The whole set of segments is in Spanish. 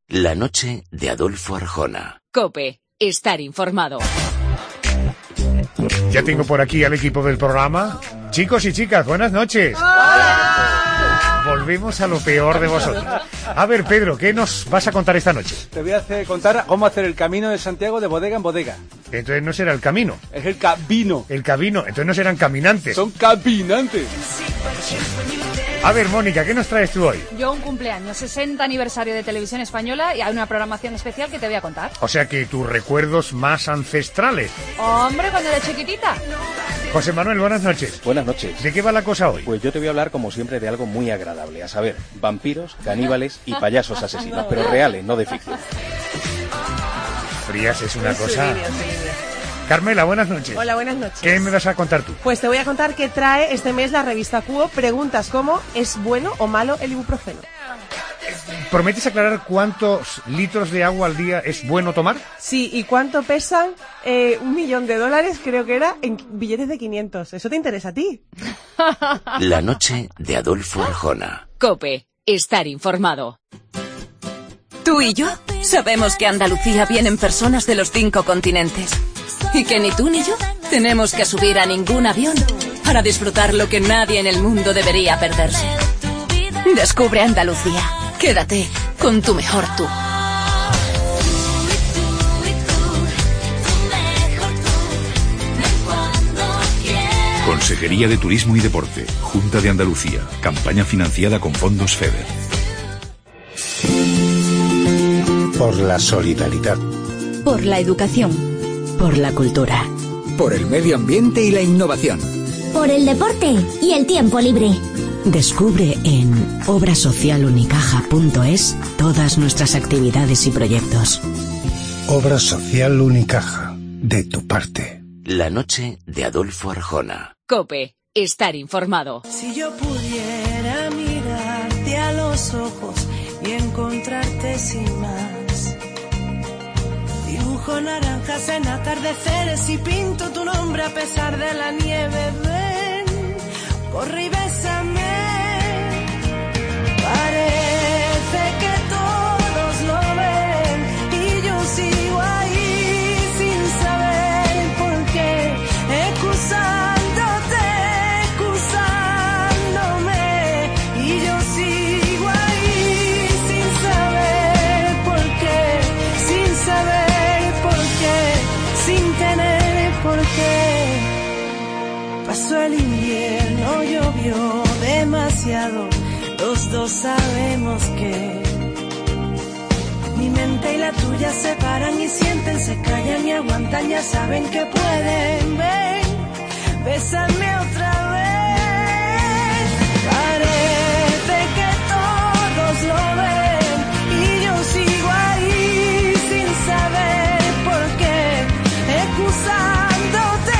La noche de Adolfo Arjona. COPE. Estar informado. Ya tengo por aquí al equipo del programa. Chicos y chicas, buenas noches. ¡Hola! Volvemos a lo peor de vosotros. A ver, Pedro, ¿qué nos vas a contar esta noche? Te voy a contar cómo hacer el camino de Santiago de bodega en bodega. Entonces no será el camino. Es el camino. El camino. Entonces no serán caminantes. Son caminantes. A ver, Mónica, ¿qué nos traes tú hoy? Yo un cumpleaños, 60 aniversario de Televisión Española, y hay una programación especial que te voy a contar. O sea que tus recuerdos más ancestrales. Hombre, cuando era chiquitita. José Manuel, buenas noches. Buenas noches. ¿De qué va la cosa hoy? Pues yo te voy a hablar, como siempre, de algo muy agradable. A saber, vampiros, caníbales y payasos asesinos, pero reales, no de ficción. Frías es una cosa... Carmela, buenas noches. Hola, buenas noches. ¿Qué me vas a contar tú? Pues te voy a contar que trae este mes la revista Cuo preguntas como ¿es bueno o malo el ibuprofeno? ¿Prometes aclarar cuántos litros de agua al día es bueno tomar? Sí, ¿y cuánto pesan $1.000.000, creo que era, en billetes de 500? ¿Eso te interesa a ti? La noche de Adolfo Arjona. COPE. Estar informado. Tú y yo sabemos que a Andalucía vienen personas de los 5 continentes. Y que ni tú ni yo tenemos que subir a ningún avión para disfrutar lo que nadie en el mundo debería perderse. Descubre Andalucía. Quédate con tu mejor tú. Consejería de Turismo y Deporte, Junta de Andalucía, campaña financiada con fondos FEDER. Por la solidaridad. Por la educación. Por la cultura. Por el medio ambiente y la innovación. Por el deporte y el tiempo libre. Descubre en obrasocialunicaja.es todas nuestras actividades y proyectos. Obra Social Unicaja. De tu parte. La noche de Adolfo Arjona. COPE. Estar informado. Si yo pudiera mirarte a los ojos y encontrarte sin más. Dibujo naranjas en atardeceres y pinto tu nombre a pesar de la nieve. Ven, corre y bésame. Parece que todos lo ven y yo sigo ahí sin saber por qué, excusándome. Y yo sigo ahí sin saber por qué, sin saber por qué, sin tener por qué. Pasó el invierno, llovió demasiado. Los dos sabemos que mi mente y la tuya se paran y sienten, se callan y aguantan, ya saben que pueden. Ven, bésame otra vez. Parece que todos lo ven y yo sigo ahí sin saber por qué, excusándome.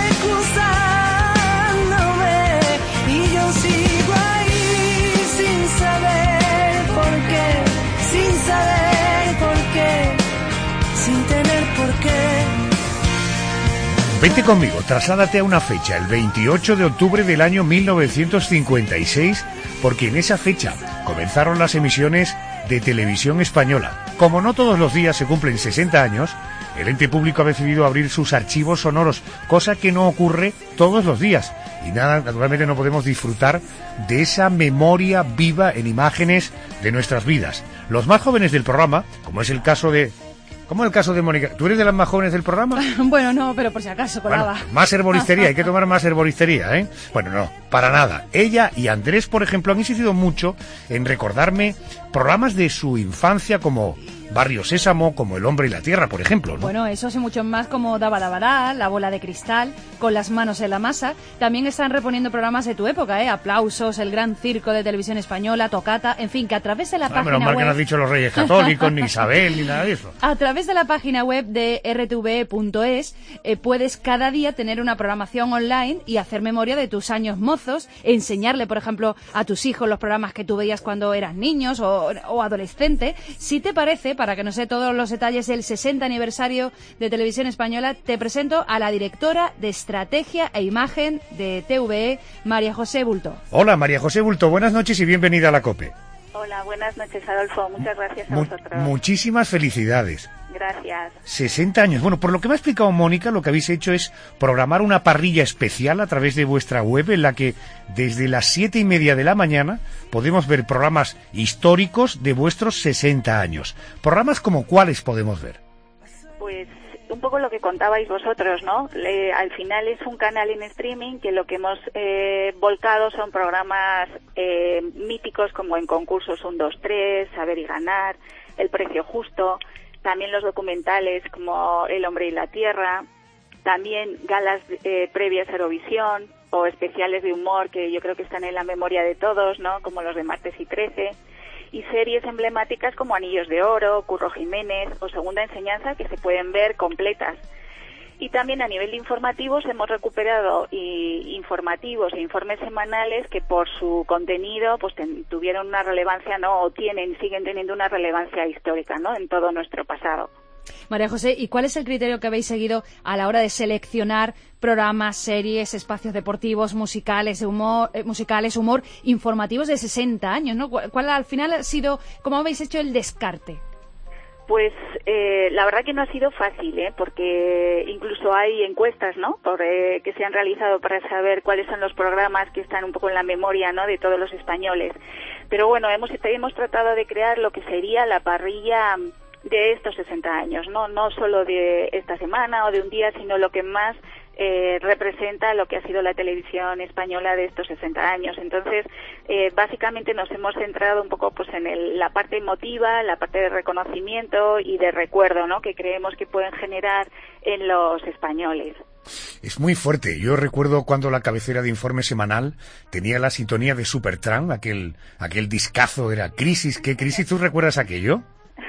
Y yo sigo ahí sin saber por qué, sin saber por qué, sin tener por qué. Vente conmigo, trasládate a una fecha, el 28 de octubre del año 1956, porque en esa fecha comenzaron las emisiones de Televisión Española. Como no todos los días se cumplen 60 años, el ente público ha decidido abrir sus archivos sonoros, cosa que no ocurre todos los días. Y nada, naturalmente no podemos disfrutar de esa memoria viva en imágenes de nuestras vidas. Los más jóvenes del programa, como es el caso de Mónica. ¿Tú eres de las más jóvenes del programa? Bueno, no, pero por si acaso colaba. Bueno, más herboristería, hay que tomar más herboristería, ¿eh? Bueno, no, para nada. Ella y Andrés, por ejemplo, han insistido mucho en recordarme programas de su infancia como Barrio Sésamo, como El Hombre y la Tierra, por ejemplo, ¿no? Bueno, esos y muchos más como Daba Daba Da, La Bola de Cristal, Con las manos en la masa. También están reponiendo programas de tu época, Aplausos, El Gran Circo de Televisión Española, Tocata, en fin, que a través de la página menos mal web... que no has dicho los Reyes Católicos, ni Isabel, ni nada de eso. A través de la página web de rtve.es puedes cada día tener una programación online y hacer memoria de tus años mozos, enseñarle, por ejemplo, a tus hijos los programas que tú veías cuando eras niños o adolescente. Si te parece, para que no sé todos los detalles del 60 aniversario de Televisión Española, te presento a la directora de Estrategia e Imagen de TVE, María José Bulto. Hola, María José Bulto, buenas noches y bienvenida a la COPE. Hola, buenas noches, Adolfo. Muchas gracias a vosotros. Muchísimas felicidades. Gracias. 60 años. Bueno, por lo que me ha explicado Mónica, lo que habéis hecho es programar una parrilla especial a través de vuestra web en la que desde las 7:30 de la mañana podemos ver programas históricos de vuestros 60 años. ¿Programas como cuáles podemos ver? Pues un poco lo que contabais vosotros, ¿no? Al final es un canal en streaming que lo que hemos volcado son programas míticos como en concursos 1, 2, 3, Saber y Ganar, El Precio Justo, también los documentales como El Hombre y la Tierra, también galas previas a Eurovisión o especiales de humor que yo creo que están en la memoria de todos, ¿no? Como los de Martes y 13. Y series emblemáticas como Anillos de Oro, Curro Jiménez o Segunda Enseñanza que se pueden ver completas. Y también a nivel de informativos hemos recuperado informativos e informes semanales que por su contenido pues tuvieron una relevancia, ¿no? O siguen teniendo una relevancia histórica, ¿no? En todo nuestro pasado. María José, ¿y cuál es el criterio que habéis seguido a la hora de seleccionar programas, series, espacios deportivos, musicales, humor informativos de 60 años, ¿no? ¿Cuál al final ha sido, cómo habéis hecho el descarte? Pues la verdad que no ha sido fácil, porque incluso hay encuestas, ¿no? Que se han realizado para saber cuáles son los programas que están un poco en la memoria, ¿no? De todos los españoles. Pero bueno, hemos tratado de crear lo que sería la parrilla de estos 60 años, no solo de esta semana o de un día, sino lo que más representa lo que ha sido la televisión española de estos 60 años. Entonces, básicamente nos hemos centrado un poco pues en la parte emotiva, la parte de reconocimiento y de recuerdo, ¿no? Que creemos que pueden generar en los españoles. Es muy fuerte. Yo recuerdo cuando la cabecera de Informe Semanal tenía la sintonía de Supertramp, aquel discazo era Crisis. ¿Qué crisis? ¿Tú recuerdas aquello?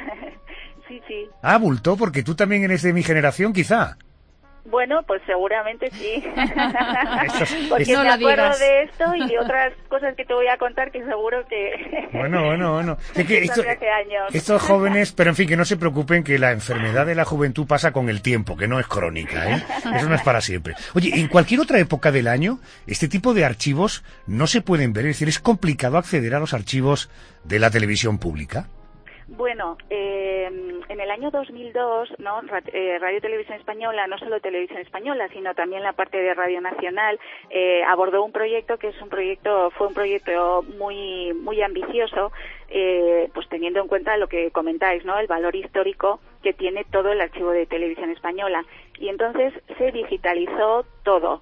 Sí. Ah, bulto, porque tú también eres de mi generación, quizá. Bueno, pues seguramente sí. Porque me acuerdo de esto y de otras cosas que te voy a contar que seguro que... Bueno. Es que estos jóvenes, pero en fin, que no se preocupen que la enfermedad de la juventud pasa con el tiempo, que no es crónica, ¿eh? Eso no es para siempre. Oye, en cualquier otra época del año, este tipo de archivos no se pueden ver, es decir, es complicado acceder a los archivos de la televisión pública. Bueno, en el año 2002, ¿no? Radio Televisión Española, no solo Televisión Española, sino también la parte de Radio Nacional, abordó un proyecto que fue un proyecto muy muy ambicioso, pues teniendo en cuenta lo que comentáis, ¿no? El valor histórico que tiene todo el archivo de Televisión Española. Y entonces se digitalizó todas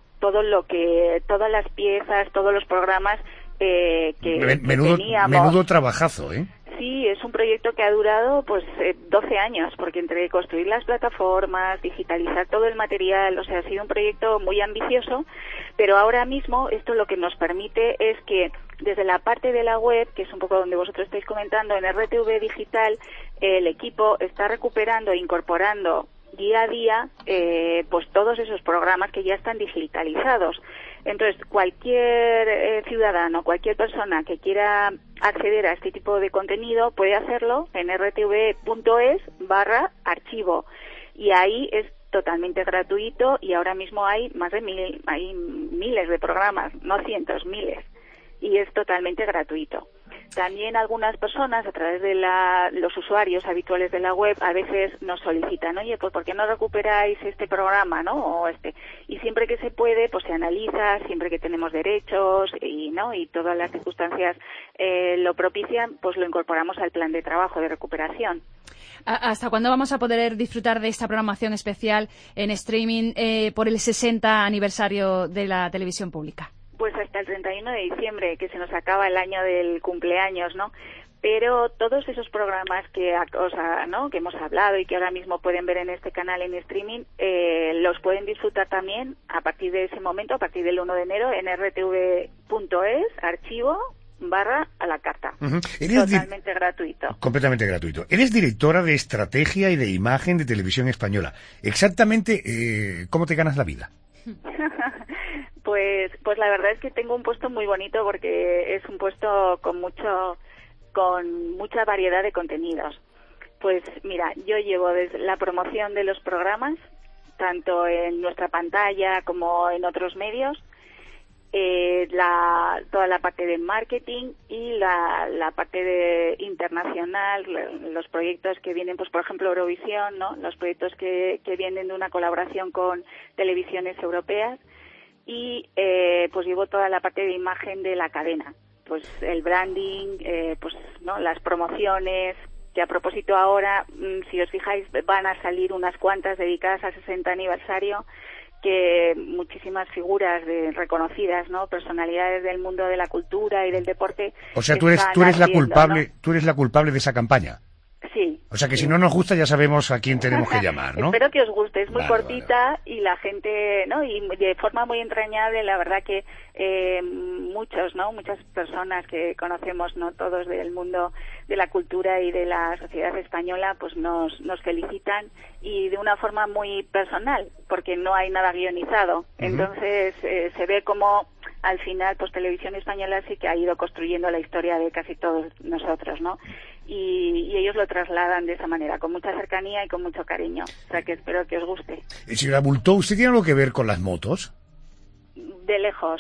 las piezas, todos los programas que teníamos. Menudo trabajazo, ¿eh? Sí, es un proyecto que ha durado 12 años, porque entre construir las plataformas, digitalizar todo el material, o sea, ha sido un proyecto muy ambicioso, pero ahora mismo esto lo que nos permite es que desde la parte de la web, que es un poco donde vosotros estáis comentando, en RTV Digital, el equipo está recuperando e incorporando día a día pues todos esos programas que ya están digitalizados. Entonces, cualquier ciudadano, cualquier persona que quiera acceder a este tipo de contenido puede hacerlo en rtv.es/archivo y ahí es totalmente gratuito y ahora mismo hay hay miles de programas, no cientos, miles, y es totalmente gratuito. También algunas personas, a través de los usuarios habituales de la web, a veces nos solicitan, oye, pues ¿por qué no recuperáis este programa, no? O este. Y siempre que se puede, pues se analiza, siempre que tenemos derechos y todas las circunstancias lo propician, pues lo incorporamos al plan de trabajo de recuperación. ¿Hasta cuándo vamos a poder disfrutar de esta programación especial en streaming por el 60 aniversario de la televisión pública? Pues hasta el 31 de diciembre, que se nos acaba el año del cumpleaños, ¿no? Pero todos esos programas que hemos hablado y que ahora mismo pueden ver en este canal en streaming, los pueden disfrutar también a partir de ese momento, a partir del 1 de enero, en rtv.es/a-la-carta. Totalmente gratuito. Completamente gratuito. Eres directora de Estrategia y de Imagen de Televisión Española. Exactamente, ¿cómo te ganas la vida? Pues la verdad es que tengo un puesto muy bonito porque es un puesto con mucha variedad de contenidos. Pues mira, yo llevo desde la promoción de los programas, tanto en nuestra pantalla como en otros medios, toda la parte de marketing y la parte de internacional, los proyectos que vienen, pues por ejemplo Eurovisión, ¿no? Los proyectos que vienen de una colaboración con televisiones europeas, y pues llevo toda la parte de imagen de la cadena, pues el branding, pues no, las promociones, que a propósito ahora, si os fijáis, van a salir unas cuantas dedicadas al 60 aniversario, que muchísimas figuras reconocidas, ¿no? Personalidades del mundo de la cultura y del deporte. O sea, tú eres la culpable, ¿no? Tú eres la culpable de esa campaña. Sí. O sea que si no nos gusta ya sabemos a quién tenemos que llamar, ¿no? Espero que os guste, es muy cortita y la gente, ¿no? Y de forma muy entrañable, la verdad que muchas personas que conocemos, ¿no? Todos del mundo de la cultura y de la sociedad española, pues nos felicitan, y de una forma muy personal, porque no hay nada guionizado. Entonces se ve como al final, pues Televisión Española sí que ha ido construyendo la historia de casi todos nosotros, ¿no? Y ellos lo trasladan de esa manera, con mucha cercanía y con mucho cariño. O sea que espero que os guste. Señora Bultó, ¿usted tiene algo que ver con las motos? De lejos.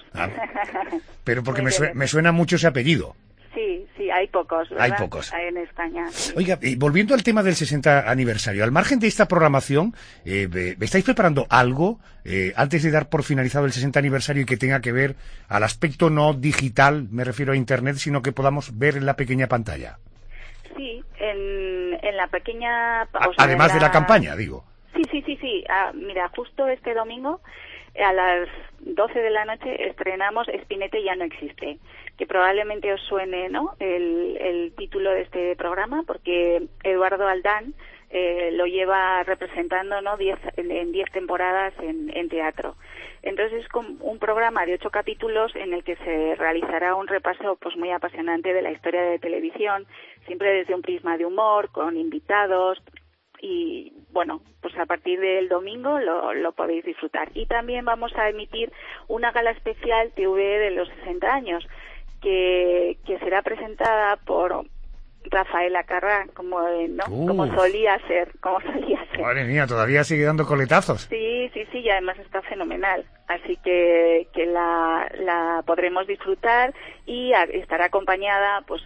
Pero porque me suena mucho ese apellido. Sí, hay pocos, ¿verdad? Hay pocos. En España. Sí. Oiga, volviendo al tema del 60 aniversario, al margen de esta programación, ¿estáis preparando algo antes de dar por finalizado el 60 aniversario y que tenga que ver al aspecto no digital, me refiero a Internet, sino que podamos ver en la pequeña pantalla? Sí, en la pequeña... Además de la campaña, digo. Sí. Mira, justo este domingo, a las 12 de la noche, estrenamos Spinete ya no existe, que probablemente os suene, ¿no?, el título de este programa, porque Eduardo Aldán lo lleva representando, ¿no?, en 10 temporadas en teatro. Entonces es como un programa de 8 capítulos en el que se realizará un repaso pues muy apasionante de la historia de televisión, siempre desde un prisma de humor, con invitados, y bueno, pues a partir del domingo lo podéis disfrutar. Y también vamos a emitir una gala especial TV de los 60 años, que será presentada por Rafaela Carrà, como solía ser. Madre mía, todavía sigue dando coletazos. Sí, y además está fenomenal. Así que la podremos disfrutar, y estará acompañada pues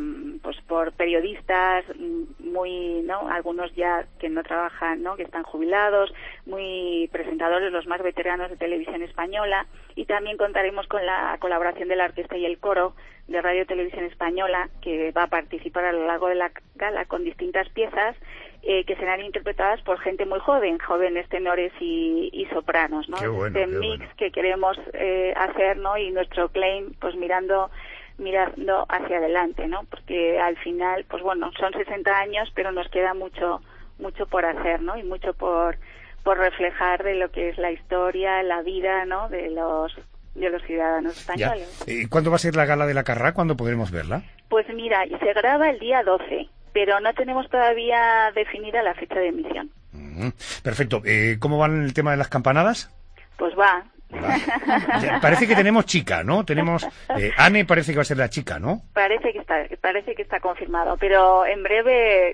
por periodistas muy, ¿no?, algunos ya que no trabajan, ¿no?, que están jubilados, muy presentadores, los más veteranos de Televisión Española, y también contaremos con la colaboración de la orquesta y el coro de Radio Televisión Española, que va a participar a lo largo de la gala con distintas piezas que serán interpretadas por gente muy joven, jóvenes tenores y sopranos, ¿no? Este mix que queremos hacer, ¿no? Y nuestro claim, pues mirando hacia adelante, ¿no? Porque al final, pues bueno, son 60 años, pero nos queda mucho por hacer, ¿no? Y mucho por reflejar de lo que es la historia, la vida, ¿no?, de los ciudadanos españoles. ¿Cuándo va a ser la gala de la Carrà? ¿Cuándo podremos verla? Pues mira, se graba el día 12, pero no tenemos todavía definida la fecha de emisión. Perfecto. ¿Cómo van el tema de las campanadas? Pues va. Parece que tenemos chica, ¿no? Tenemos Anne, parece que va a ser la chica, ¿no? Parece que está confirmado, pero en breve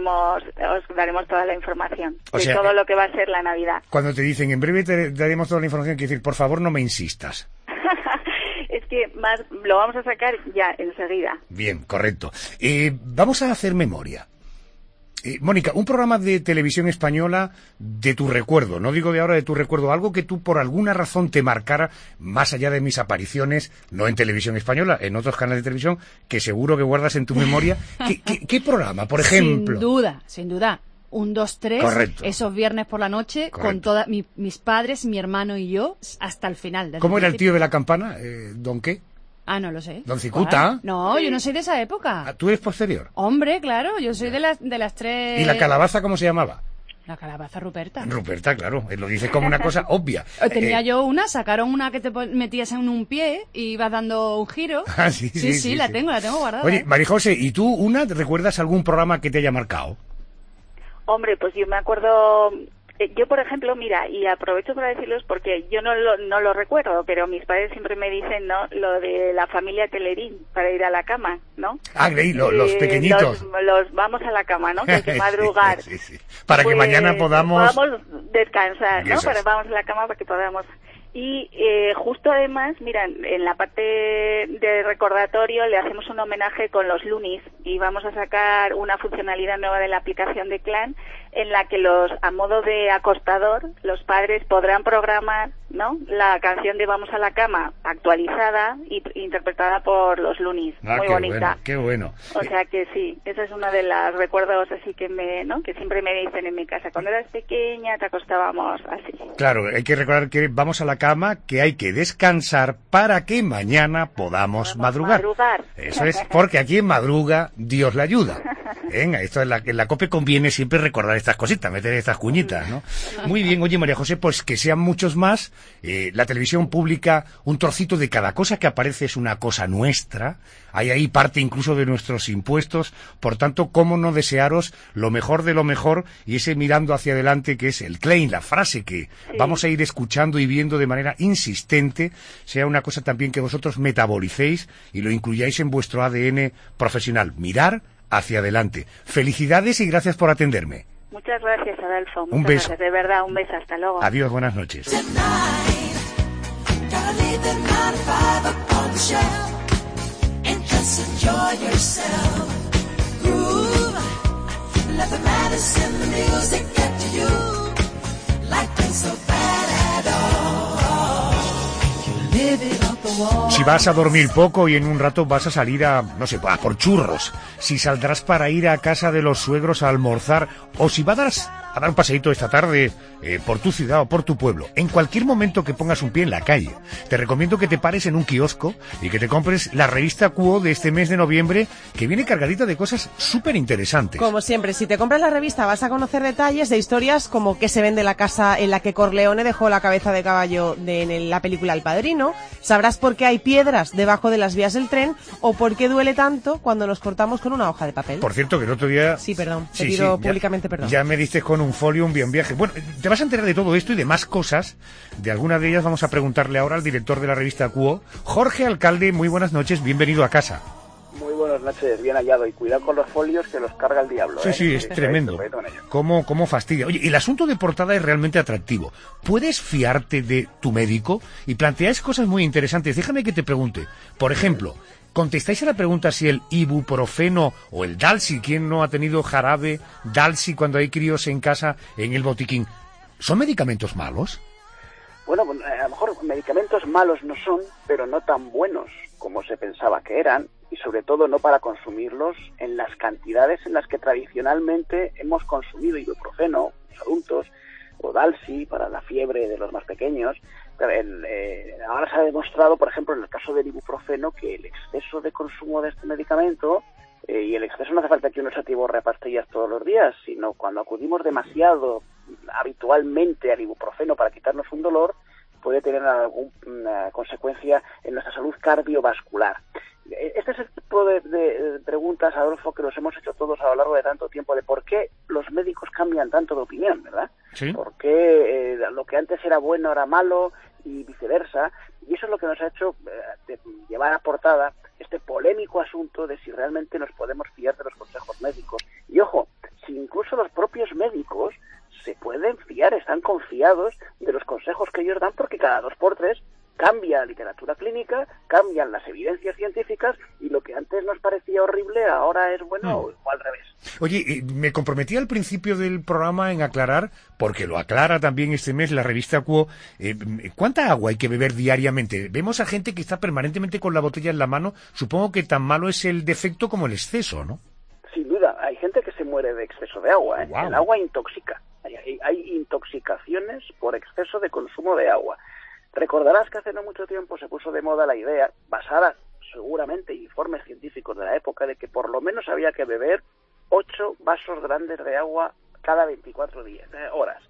os daremos toda la información de todo lo que va a ser la Navidad. Cuando te dicen en breve te daremos toda la información, quiere decir, por favor, no me insistas. Es que lo vamos a sacar ya enseguida. Bien, correcto. Vamos a hacer memoria. Mónica, un programa de Televisión Española de tu recuerdo, no digo de ahora, de tu recuerdo, algo que tú por alguna razón te marcara, más allá de mis apariciones, no en Televisión Española, en otros canales de televisión, que seguro que guardas en tu memoria. ¿Qué programa, por ejemplo? Sin duda. 1, 2, 3, correcto. Esos viernes por la noche, correcto, con todos mis padres, mi hermano y yo, hasta el final. ¿Cómo era el tío de la campana? ¿Don qué? No lo sé. ¿Don Cicuta? No, yo no soy de esa época. ¿Tú eres posterior? Hombre, claro, yo soy de las 3... ¿Y la calabaza cómo se llamaba? La calabaza Ruperta. Ruperta, claro, lo dices como una cosa obvia. Tenía yo sacaron una que te metías en un pie y ibas dando un giro. Sí, la tengo guardada. Oye, María José, ¿y tú recuerdas algún programa que te haya marcado? Hombre, pues yo me acuerdo... Yo, por ejemplo, mira, y aprovecho para decirlos porque yo no lo recuerdo, pero mis padres siempre me dicen, ¿no?, lo de la familia Telerín para ir a la cama, ¿no? Los pequeñitos. Los vamos a la cama, ¿no? Que hay que madrugar. Sí. Para que mañana podamos descansar, ¿no? Vamos a la cama para que podamos... Y justo además, mira, en la parte de recordatorio le hacemos un homenaje con los Loonies y vamos a sacar una funcionalidad nueva de la aplicación de Clan en la que a modo de acostador, los padres podrán programar, ¿no?, la canción de Vamos a la cama actualizada y interpretada por los Loonies. Muy bonita. Qué bueno. O sea que sí, esa es una de las recuerdos así que que siempre me dicen en mi casa. Cuando eras pequeña te acostábamos así. Claro, hay que recordar que vamos a la cama, que hay que descansar para que mañana podamos madrugar. Eso es, porque a quien madruga, Dios le ayuda. Venga, esto en la COPE conviene siempre recordar estas cositas, meter estas cuñitas, ¿no? Muy bien, oye, María José, pues que sean muchos más. La televisión pública, un trocito de cada cosa que aparece es una cosa nuestra. Hay ahí parte incluso de nuestros impuestos. Por tanto, cómo no desearos lo mejor de lo mejor y ese mirando hacia adelante que es el claim, la frase que vamos a ir escuchando y viendo de manera insistente, sea una cosa también que vosotros metabolicéis y lo incluyáis en vuestro ADN profesional. Mirar hacia adelante. Felicidades y gracias por atenderme. Muchas gracias, Adolfo. Un beso. Gracias, de verdad, un beso. Hasta luego. Adiós, buenas noches. Si vas a dormir poco y en un rato vas a salir a, no sé, a por churros, si saldrás para ir a casa de los suegros a almorzar, o si vas a dar un paseíto esta tarde por tu ciudad o por tu pueblo, en cualquier momento que pongas un pie en la calle, te recomiendo que te pares en un kiosco y que te compres la revista Quo de este mes de noviembre, que viene cargadita de cosas súper interesantes. Como siempre, si te compras la revista vas a conocer detalles de historias como qué se vende la casa en la que Corleone dejó la cabeza de caballo en la película El Padrino, sabrás por qué hay piedras debajo de las vías del tren o por qué duele tanto cuando nos cortamos con una hoja de papel. Por cierto, que el otro día... Sí, perdón, te pido públicamente perdón. Ya me diste con un folio, un bien viaje. Bueno, te vas a enterar de todo esto y de más cosas. De algunas de ellas vamos a preguntarle ahora al director de la revista Quo, Jorge Alcalde. Muy buenas noches, bienvenido a casa. Muy buenas noches, bien hallado. Y cuidado con los folios que los carga el diablo. Sí, es tremendo. ¿Cómo fastidia? Oye, el asunto de portada es realmente atractivo. ¿Puedes fiarte de tu médico? Y planteáis cosas muy interesantes. Déjame que te pregunte. Por ejemplo, ¿contestáis a la pregunta si el ibuprofeno o el Dalsi, quién no ha tenido jarabe Dalsi cuando hay críos en casa en el botiquín, son medicamentos malos? Bueno, a lo mejor medicamentos malos no son, pero no tan buenos como se pensaba que eran, y sobre todo no para consumirlos en las cantidades en las que tradicionalmente hemos consumido ibuprofeno, los adultos, o Dalsi para la fiebre de los más pequeños. Ahora se ha demostrado, por ejemplo, en el caso del ibuprofeno, que el exceso de consumo de este medicamento, y el exceso no hace falta que uno se atiborre pastillas todos los días, sino cuando acudimos demasiado habitualmente al ibuprofeno para quitarnos un dolor, puede tener alguna consecuencia en nuestra salud cardiovascular. Este es el tipo de preguntas, Adolfo, que nos hemos hecho todos a lo largo de tanto tiempo, de por qué los médicos cambian tanto de opinión, ¿verdad? ¿Sí? ¿Por qué lo que antes era bueno era malo y viceversa? Y eso es lo que nos ha hecho llevar a portada este polémico asunto de si realmente nos podemos fiar de los consejos médicos. Y ojo, si incluso los propios médicos se pueden fiar, están confiados de los consejos que ellos dan, porque cada 2 por 3 cambia la literatura clínica, cambian las evidencias científicas, y lo que antes nos parecía horrible ahora es bueno o al revés. Oye, me comprometí al principio del programa en aclarar, porque lo aclara también este mes la revista Quo, ¿cuánta agua hay que beber diariamente? Vemos a gente que está permanentemente con la botella en la mano. Supongo que tan malo es el defecto como el exceso, ¿no? Sin duda, hay gente que se muere de exceso de agua, ¿eh? Wow. El agua intoxica. Hay intoxicaciones por exceso de consumo de agua. Recordarás que hace no mucho tiempo se puso de moda la idea, basada seguramente en informes científicos de la época, de que por lo menos había que beber 8 vasos grandes de agua cada 24 horas.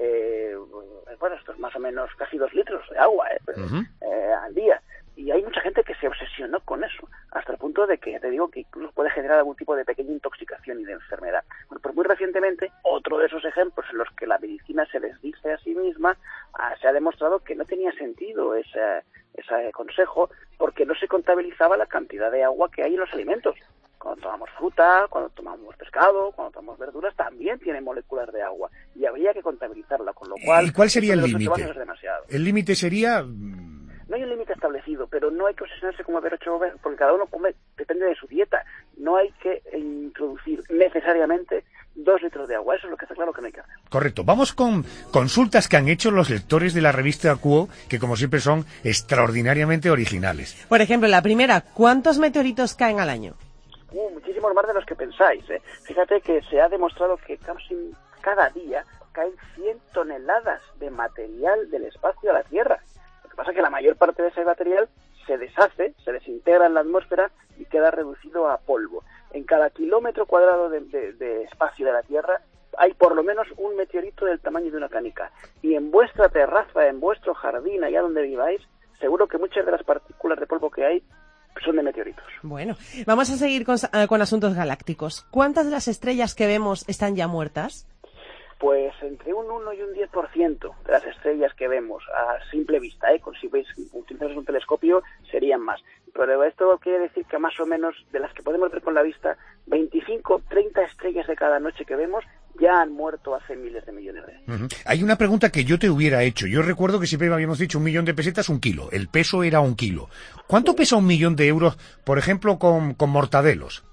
Bueno, esto es más o menos casi 2 litros de agua al día. Y hay mucha gente que se obsesionó con eso, hasta el punto de que, ya te digo, que incluso puede generar algún tipo de pequeña intoxicación y de enfermedad. Bueno, pues muy recientemente, otro de esos ejemplos en los que la medicina se les dice a sí misma, se ha demostrado que no tenía sentido ese consejo, porque no se contabilizaba la cantidad de agua que hay en los alimentos. Cuando tomamos fruta, cuando tomamos pescado, cuando tomamos verduras, también tiene moléculas de agua y habría que contabilizarla, con lo cual... ¿Y cuál sería el los 8 límite? vasos es demasiado. El límite sería... No hay un límite establecido, pero no hay que obsesionarse con beber 8 vasos, porque cada uno come, depende de su dieta. No hay que introducir necesariamente 2 litros de agua, eso es lo que está claro que no hay que hacer. Correcto. Vamos con consultas que han hecho los lectores de la revista Quo, que como siempre son extraordinariamente originales. Por ejemplo, la primera, ¿cuántos meteoritos caen al año? Muchísimos más de los que pensáis. Fíjate que se ha demostrado que casi cada día caen 100 toneladas de material del espacio a la Tierra. Lo que pasa es que la mayor parte de ese material se deshace, se desintegra en la atmósfera y queda reducido a polvo. En cada kilómetro cuadrado de espacio de la Tierra hay por lo menos un meteorito del tamaño de una canica. Y en vuestra terraza, en vuestro jardín, allá donde viváis, seguro que muchas de las partículas de polvo que hay son de meteoritos. Bueno, vamos a seguir con asuntos galácticos. ¿Cuántas de las estrellas que vemos están ya muertas? Pues entre un 1 y un 10% de las estrellas que vemos a simple vista, si veis, utilizamos un telescopio, serían más. Pero esto quiere decir que más o menos de las que podemos ver con la vista, 25, 30 estrellas de cada noche que vemos ya han muerto hace miles de millones de años. Hay una pregunta que yo te hubiera hecho. Yo recuerdo que siempre habíamos dicho 1 millón de pesetas, 1 kilo. El peso era 1 kilo. ¿Cuánto pesa 1 millón de euros, por ejemplo, con mortadelos?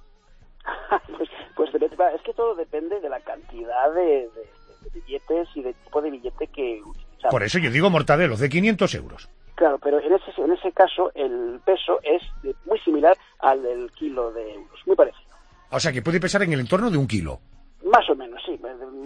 pues es que todo depende de la cantidad de billetes y del tipo de billete que utilizamos. Por eso yo digo mortadelos, de 500 euros. Claro, pero en ese caso el peso es muy similar al del kilo de euros, muy parecido. O sea, que puede pesar en el entorno de 1 kilo. Más o menos, sí.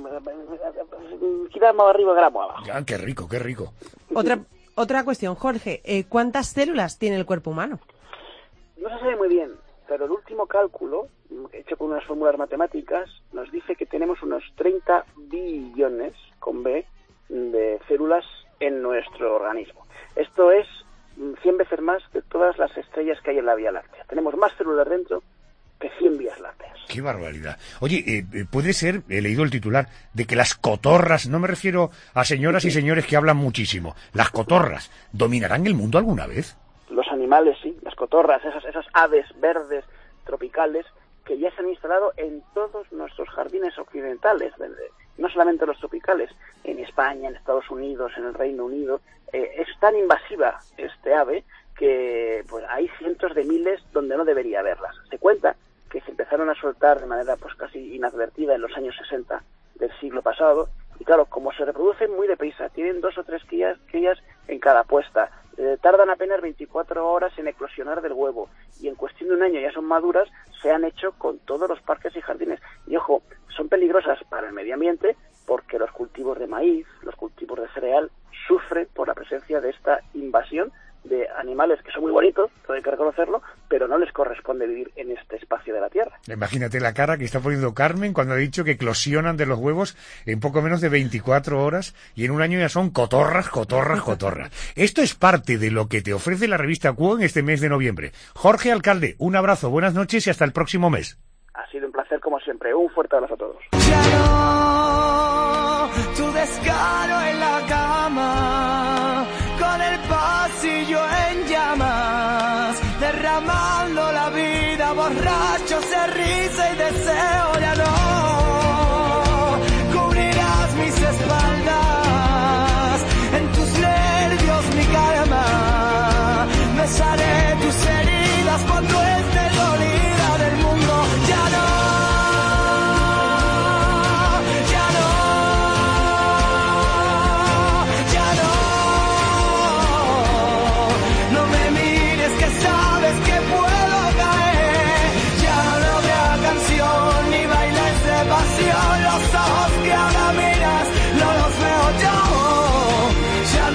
Quizás más arriba, gramo abajo. Ya, qué rico, qué rico. Otra cuestión, Jorge. ¿Cuántas células tiene el cuerpo humano? No se sabe muy bien, pero el último cálculo, hecho con unas fórmulas matemáticas, nos dice que tenemos unos 30 billones, con B, de células en nuestro organismo. Esto es 100 veces más que todas las estrellas que hay en la Vía Láctea. Tenemos más células dentro que 100 vías lácteas. ¡Qué barbaridad! Oye, puede ser, he leído el titular, de que las cotorras, no me refiero a señoras y señores que hablan muchísimo, las cotorras, ¿dominarán el mundo alguna vez? Los animales, sí, las cotorras, esas aves verdes tropicales que ya se han instalado en todos nuestros jardines occidentales, no solamente los tropicales, en España, en Estados Unidos, en el Reino Unido. Es tan invasiva este ave que pues hay cientos de miles donde no debería haberlas. Se cuenta que se empezaron a soltar de manera pues casi inadvertida en los años 60 del siglo pasado, y claro, como se reproducen muy deprisa, tienen 2 o 3 crías en cada puesta, tardan apenas 24 horas en eclosionar del huevo, y en cuestión de un año ya son maduras, se han hecho con todos los parques y jardines. Y ojo, son peligrosas para el medio ambiente porque los cultivos de maíz, los cultivos de cereal, sufren por la presencia de esta invasión de animales que son muy bonitos, hay que reconocerlo, pero no les corresponde vivir en este espacio de la Tierra. Imagínate la cara que está poniendo Carmen cuando ha dicho que eclosionan de los huevos en poco menos de 24 horas y en un año ya son cotorras. Esto es parte de lo que te ofrece la revista Quo en este mes de noviembre. Jorge Alcalde, un abrazo, buenas noches y hasta el próximo mes. Ha sido un placer como siempre, un fuerte abrazo a todos. Ya no, tu descaro en la cama, con el pasillo en llamas, derramando la vida, borrachos de risa y deseo. Ya no, cubrirás mis espaldas, en tus nervios mi calma, besaré tus heridas cuando esté dolida del mundo. Ya no. Los ojos que ahora miras, no los veo yo. Ya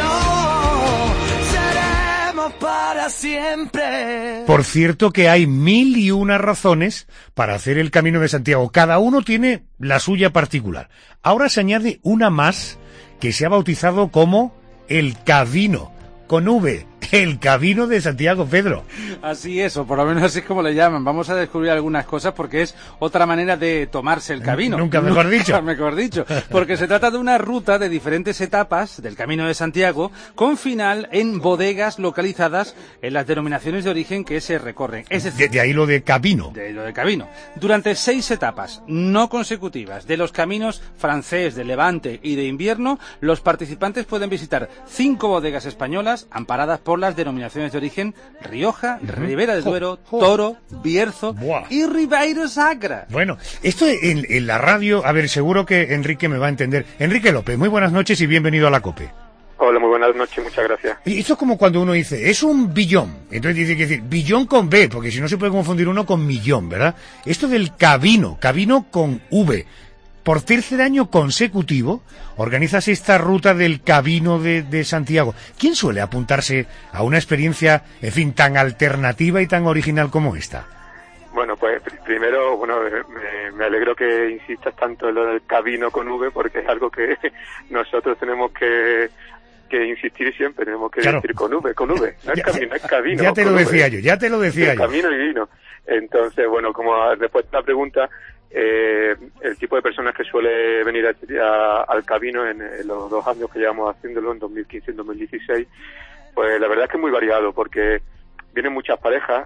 no seremos para siempre. Por cierto que hay 1001 razones para hacer el Camino de Santiago. Cada uno tiene la suya particular. Ahora se añade una más que se ha bautizado como el Cadino, con V. El Camino de Santiago, Pedro. Así es, o por lo menos así es como le llaman. Vamos a descubrir algunas cosas porque es otra manera de tomarse el camino. Nunca mejor dicho. Porque se trata de una ruta de diferentes etapas del Camino de Santiago con final en bodegas localizadas en las denominaciones de origen que se recorren. Es decir, de ahí lo de camino. De lo de camino. Durante 6 etapas no consecutivas de los caminos francés, de Levante y de invierno, los participantes pueden visitar 5 bodegas españolas amparadas por las denominaciones de origen Rioja, Ribera del Duero, Toro, Bierzo y Ribeiro Sacra. Bueno, esto en la radio, a ver, seguro que Enrique me va a entender. Enrique López, muy buenas noches y bienvenido a la COPE. Hola, muy buenas noches, muchas gracias. Y esto es como cuando uno dice, es un billón. Entonces tiene que decir, billón con B, porque si no se puede confundir uno con millón, ¿verdad? Esto del Cabino con V. Por tercer año consecutivo, organizas esta ruta del Camino de Santiago. ¿Quién suele apuntarse a una experiencia, en fin, tan alternativa y tan original como esta? Bueno, pues primero, me alegro que insistas tanto en lo del Camino con V, porque es algo que nosotros tenemos que insistir siempre, tenemos que decir con V. No es camino, es Cabino. Ya te lo decía yo. Camino y vino. Entonces, bueno, como después de la pregunta, el tipo de personas que suele venir al Camino en los 2 años que llevamos haciéndolo, en 2015 y en 2016, pues la verdad es que es muy variado, porque vienen muchas parejas,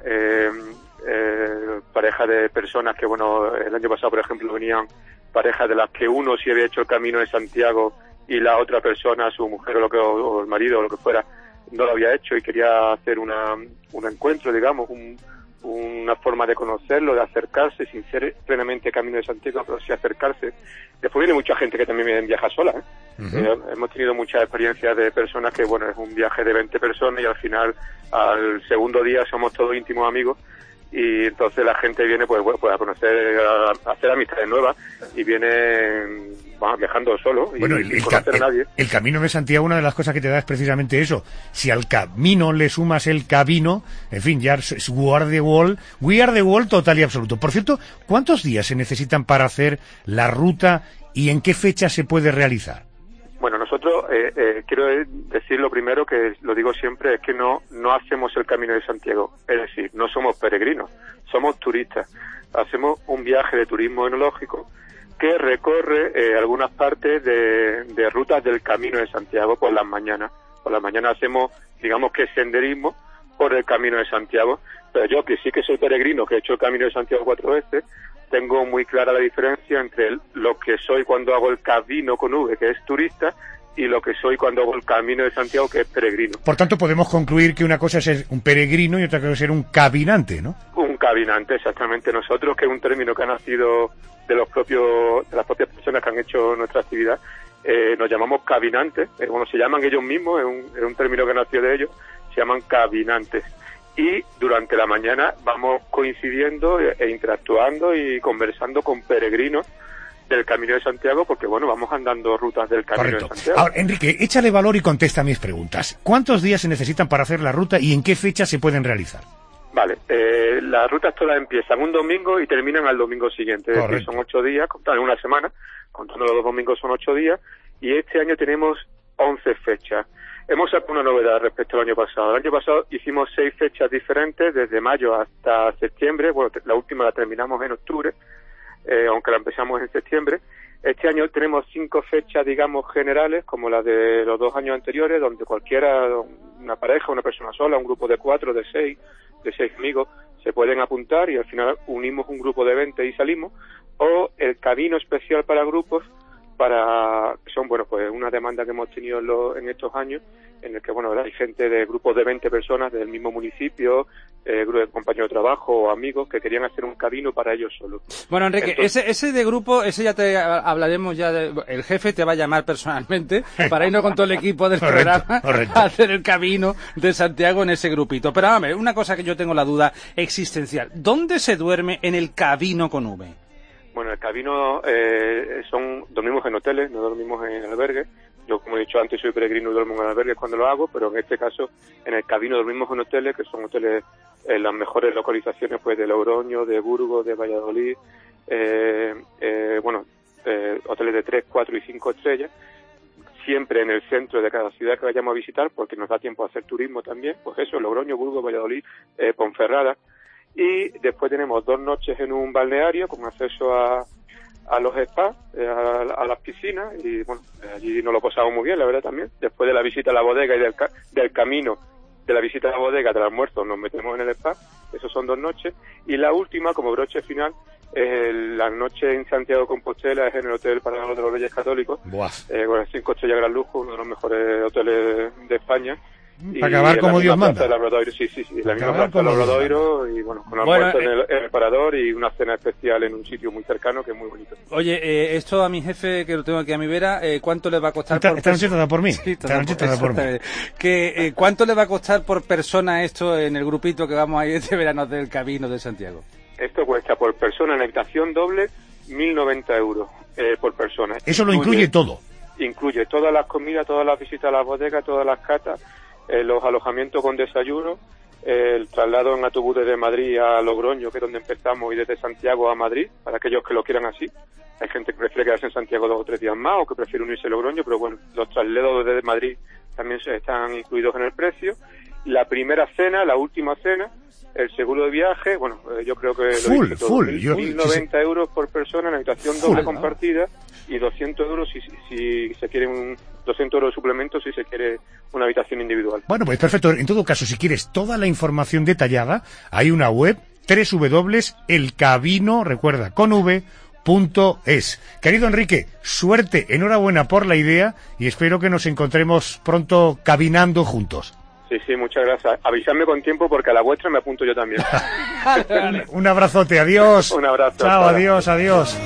parejas de personas que, el año pasado, por ejemplo, venían parejas de las que uno sí había hecho el Camino de Santiago y la otra persona, su mujer o el marido o lo que fuera, no lo había hecho y quería hacer un encuentro, digamos, una forma de conocerlo, de acercarse, sin ser plenamente Camino de Santiago, pero sí acercarse. Después viene mucha gente que también viaja sola, hemos tenido muchas experiencias de personas que, es un viaje de 20 personas y al final, al segundo día, somos todos íntimos amigos, y entonces la gente viene pues a conocer, a hacer amistades nuevas, y viene viajando solo y sin conocer a nadie. El Camino de Santiago, una de las cosas que te da es precisamente eso. Si al camino le sumas el Cabino, en fin, ya es we are the wall total y absoluto. Por cierto, ¿cuántos días se necesitan para hacer la ruta y en qué fecha se puede realizar? Bueno, nosotros, quiero decir lo primero, que lo digo siempre, es que no hacemos el Camino de Santiago. Es decir, no somos peregrinos, somos turistas. Hacemos un viaje de turismo enológico que recorre algunas partes de rutas del Camino de Santiago por las mañanas. Por las mañanas hacemos, digamos que senderismo por el Camino de Santiago. Pero yo, que sí que soy peregrino, que he hecho el Camino de Santiago 4 veces, tengo muy clara la diferencia entre lo que soy cuando hago el Camino con V, que es turista, y lo que soy cuando hago el Camino de Santiago, que es peregrino. Por tanto, podemos concluir que una cosa es ser un peregrino y otra cosa es ser un caminante, ¿no? Un caminante, exactamente. Nosotros, que es un término que ha nacido de las propias personas que han hecho nuestra actividad, nos llamamos caminantes. Se llaman ellos mismos, es un término que nació de ellos, se llaman caminantes. Y durante la mañana vamos coincidiendo e interactuando y conversando con peregrinos del Camino de Santiago, porque vamos andando rutas del Camino de Santiago. Ahora, Enrique, échale valor y contesta a mis preguntas. ¿Cuántos días se necesitan para hacer la ruta y en qué fecha se pueden realizar? Vale, las rutas todas empiezan un domingo y terminan al domingo siguiente. Es decir, son 8 días, en una semana, contando los 2 domingos son 8 días, y este año tenemos 11 fechas. Hemos sacado una novedad respecto al año pasado. El año pasado hicimos 6 fechas diferentes, desde mayo hasta septiembre. La última la terminamos en octubre, aunque la empezamos en septiembre. Este año tenemos 5 fechas, digamos, generales, como las de los 2 años anteriores, donde cualquiera, una pareja, una persona sola, un grupo de 4, de 6 amigos, se pueden apuntar y al final unimos un grupo de 20 y salimos. O el Camino especial para grupos, son una demanda que hemos tenido en estos años, en el que hay gente de grupos de 20 personas del mismo municipio, grupos de compañeros de trabajo o amigos que querían hacer un camino para ellos solos. Bueno, Enrique, entonces, ese de grupo, ese ya te hablaremos el jefe te va a llamar personalmente para irnos con todo el equipo del programa a hacer el Camino de Santiago en ese grupito. Pero dame, una cosa que yo tengo la duda existencial, ¿dónde se duerme en el Camino con V? Bueno, el Camino dormimos en hoteles, no dormimos en albergues. Yo, como he dicho antes, soy peregrino y duermo en albergues cuando lo hago, pero en este caso, en el Camino dormimos en hoteles, que son hoteles en las mejores localizaciones de Logroño, de Burgos, de Valladolid, hoteles de 3, 4 y 5 estrellas, siempre en el centro de cada ciudad que vayamos a visitar, porque nos da tiempo a hacer turismo también, pues eso, Logroño, Burgos, Valladolid, Ponferrada. Y después tenemos 2 noches en un balneario con acceso a los spas, a las piscinas, y bueno, allí nos lo pasamos muy bien, la verdad, también. Después de la visita a la bodega y del camino de la visita a la bodega, del almuerzo, nos metemos en el spa. Esos son 2 noches. Y la última, como broche final, la noche en Santiago de Compostela, es en el Hotel Parador de los Reyes Católicos, con 5 estrellas gran lujo, uno de los mejores hoteles de España. Para acabar como Dios manda. Sí, la misma plaza del Labradoiro, y bueno, con almuerzo en el Parador y una cena especial en un sitio muy cercano que es muy bonito. Oye, esto a mi jefe, que lo tengo aquí a mi vera, ¿cuánto le va a costar por esta noche te da por mí. Sí, ¿cuánto le va a costar por persona esto en el grupito que vamos a ir este verano del Camino de Santiago? Esto cuesta por persona en habitación doble 1.090 euros por persona. Eso lo incluye todo. Incluye todas las comidas, todas las visitas a las bodegas, todas las catas, los alojamientos con desayuno, el traslado en autobús desde Madrid a Logroño, que es donde empezamos, y desde Santiago a Madrid, para aquellos que lo quieran así. Hay gente que prefiere quedarse en Santiago 2 o 3 días más, o que prefiere unirse a Logroño, pero bueno, los traslados desde Madrid también están incluidos en el precio. La primera cena, la última cena, el seguro de viaje, bueno, yo creo que full, 1.090 euros por persona en habitación doble compartida, y 200 euros si se quiere 200 euros de suplemento si se quiere una habitación individual. Bueno, pues perfecto. En todo caso, si quieres toda la información detallada, hay una web, www.elcabino, recuerda, con v.es. Querido Enrique, suerte, enhorabuena por la idea, y espero que nos encontremos pronto caminando juntos. Sí, muchas gracias. Avisadme con tiempo porque a la vuestra me apunto yo también. Un abrazote, adiós. Un abrazo. Chao, adiós, adiós.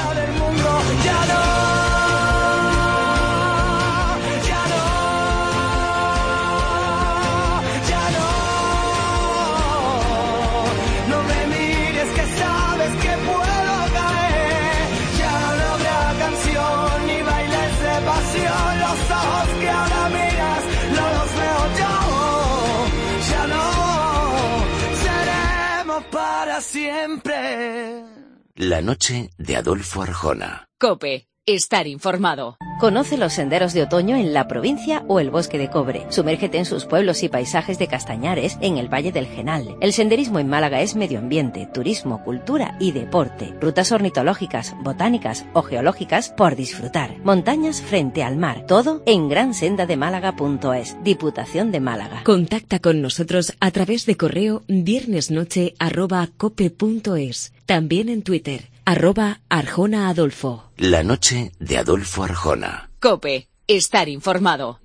Siempre. La noche de Adolfo Arjona. COPE. Estar informado. Conoce los senderos de otoño en la provincia o el Bosque de Cobre. Sumérgete en sus pueblos y paisajes de castañares en el Valle del Genal. El senderismo en Málaga es medio ambiente, turismo, cultura y deporte. Rutas ornitológicas, botánicas o geológicas por disfrutar. Montañas frente al mar. Todo en gransendademálaga.es. Diputación de Málaga. Contacta con nosotros a través de correo viernesnoche@cope.es. También en Twitter. @Arjona Adolfo. La noche de Adolfo Arjona. COPE. Estar informado.